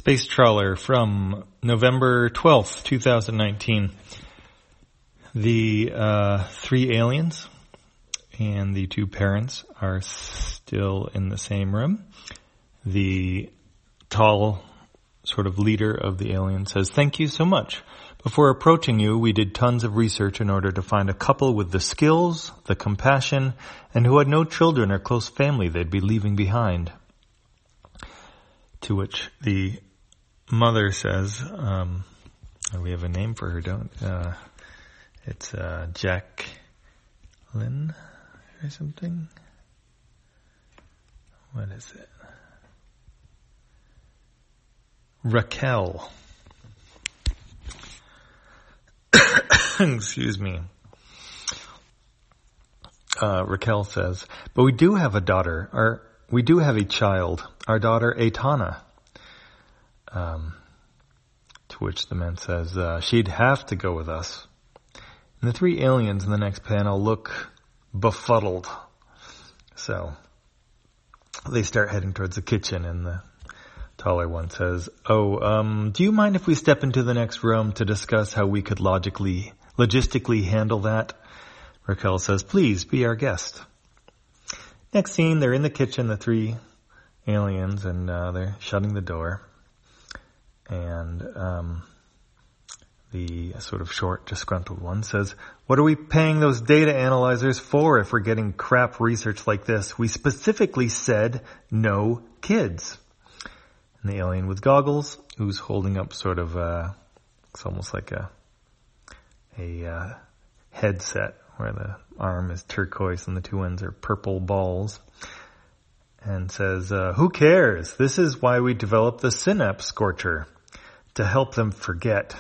Space Trawler from November 12th, 2019. The 3 aliens and the 2 parents are still in the same room. The tall sort of leader of the alien says, "Thank you so much. Before approaching you, we did tons of research in order to find a couple with the skills, the compassion, and who had no children or close family they'd be leaving behind." To which the mother says, we have a name for her, it's Jacqueline or something. What is it? Raquel. Excuse me. Raquel says, "But we do have a daughter, we do have a child, our daughter Aitana." To which the man says, "She'd have to go with us." And the 3 aliens in the next panel look befuddled. So they start heading towards the kitchen, and the taller one says, do you mind if we step into the next room to discuss how we could logistically handle that?" Raquel says, "Please be our guest." Next scene, they're in the kitchen, the 3 aliens, and they're shutting the door. And the sort of short, disgruntled one says, "What are we paying those data analyzers for if we're getting crap research like this? We specifically said no kids." And the alien with goggles, who's holding up sort of it's almost like a headset where the arm is turquoise and the 2 ends are purple balls, and says, "Who cares? This is why we developed the Synapse Scorcher, to help them forget."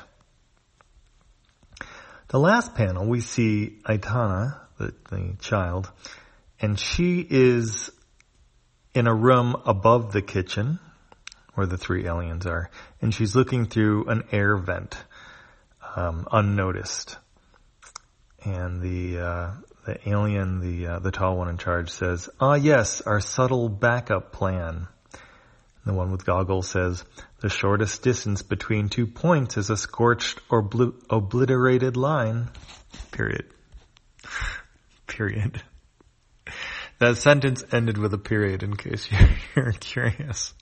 The last panel, we see Aitana, the child, and she is in a room above the kitchen where the 3 aliens are, and she's looking through an air vent, unnoticed. And the alien, the tall one in charge, says, "Yes, our subtle backup plan." And the one with goggles says, "The shortest distance between 2 points is a scorched or obliterated line." Period. Period. That sentence ended with a period, in case you're curious.